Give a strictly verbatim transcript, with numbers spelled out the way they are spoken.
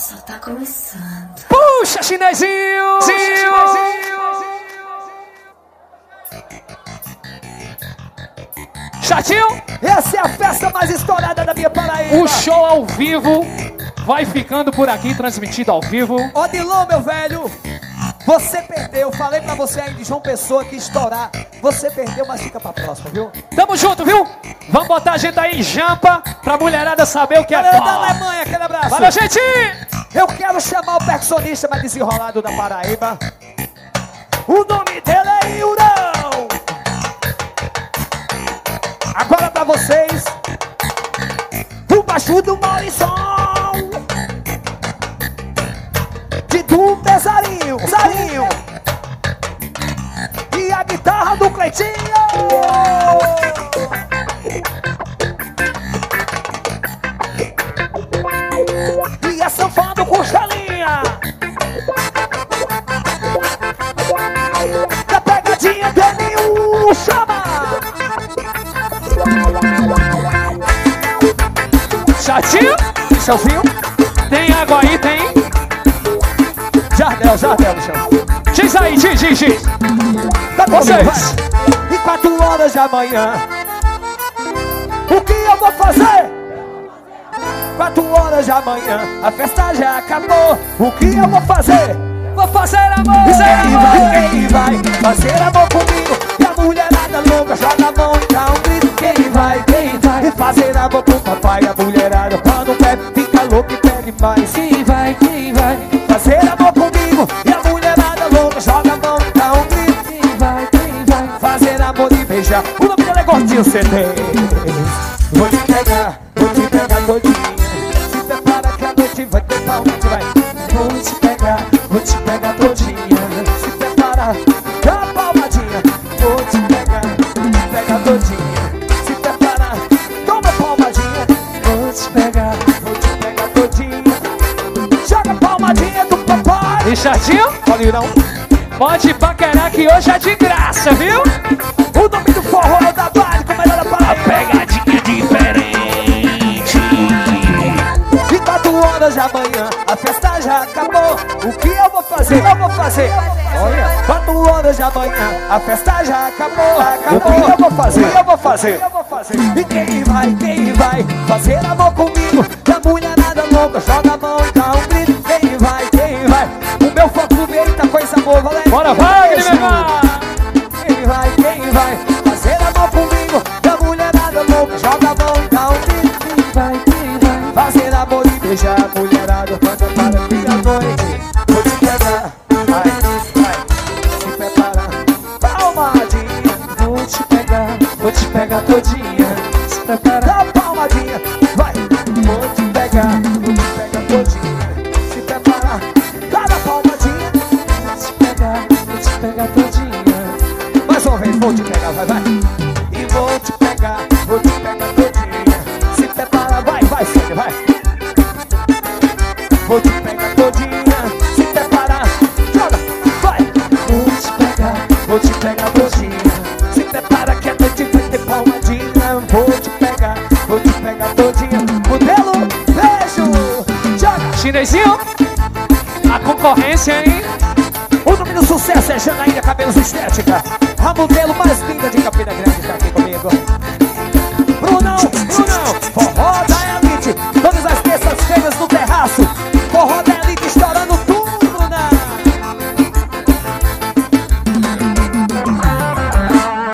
Só tá começando. Puxa, chinesinho! Chatinho? Essa é a festa mais estourada da minha Paraíba. O show ao vivo vai ficando por aqui, transmitido ao vivo. Odilon, meu velho, você perdeu. Falei pra você aí de João Pessoa que estourar. Você perdeu, mas fica pra próxima, viu? Tamo junto, viu? Vamos botar a gente aí em jampa pra mulherada saber o que é Galera bom. da Alemanha, aquele abraço. Valeu, gente! Eu quero chamar o percussionista mais desenrolado da Paraíba. O nome dele é Yurão. Agora pra vocês, o baixo do Maurício, de do Pesarinho, Pesarinho, e a guitarra do Cleitinho. E a sanfona do Costelinha, da pegadinha dele o chama. Chatinho? Chãozinho? Tem água aí, tem? Jardel, Jardel, chão. Diz aí, diz, diz, diz. Tá Vocês. E quatro horas da manhã, o que eu vou fazer? Quatro horas da manhã, a festa já acabou. O que eu vou fazer? Vou fazer amor! Quem vai, quem vai fazer amor comigo? E a mulherada louca joga a mão e dá um grito. Quem vai, quem vai fazer amor com o papai? A mulherada quando bebe fica louca e pede mais. Quem vai, quem vai fazer amor comigo? E a mulherada louca joga a mão e dá um grito. Quem vai, quem vai fazer amor e beijar? O nome dele é Gordinho C D. Vou te pegar, vou te pegar todinha. Se prepara que a noite vai ter palmite, vai. Vou te pegar, vou te pegar todinha. Se prepara, dá palmadinha. Vou te pegar, vou te pegar todinha. Se prepara, toma palmadinha. Vou te pegar, vou te pegar todinha. Joga palmadinha do papai. E Chatinho? Pode ir não? Pode paquerar que hoje é de graça, viu? O nome do forró é da Vale, como é da Paraíba. Pegadinha diferente. E quatro horas da manhã, a festa já acabou. O que eu vou fazer? Eu vou fazer. Olha, quatro horas da manhã, a festa já acabou. Acabou. O que eu vou fazer? Eu vou fazer. Eu vou fazer. E quem vai, quem vai fazer amor comigo? Da mulherada louca, joga a mão e dá um grito. Quem vai, quem vai? O meu fã clube, eita coisa boa, valeu. Bora, vai, meu irmão! Quem vai, quem vai fazer amor comigo? Da mulherada louca, joga a mão e dá um grito. Quem vai, quem vai fazer amor e beijar a mulherada quando para o fim da noite? Vou te pegar, vai, vai, se prepara, palmadinha. Vou te pegar, vou te pegar todinha. Se prepara, dá palmadinha, vai. Vou te pegar, vou te pegar todinha. Se prepara, dá a palmadinha. Vou te pegar, vou te pegar todinha. Mais uma vez, vou te pegar, vai, vai. E vou te pegar, vou te pegar todinha. Se prepara, vai, vai, filho, vai. Vou te pegar todinha. Se prepara, joga, vai. Vou te pegar, vou te pegar todinha. Se prepara que a noite vai ter palmadinha. Vou te pegar, vou te pegar todinha. Modelo, beijo, joga. Chinesinho? A concorrência, hein? O nome do sucesso é Janaína Cabelos Estética, a modelo mais linda de Campina Grande.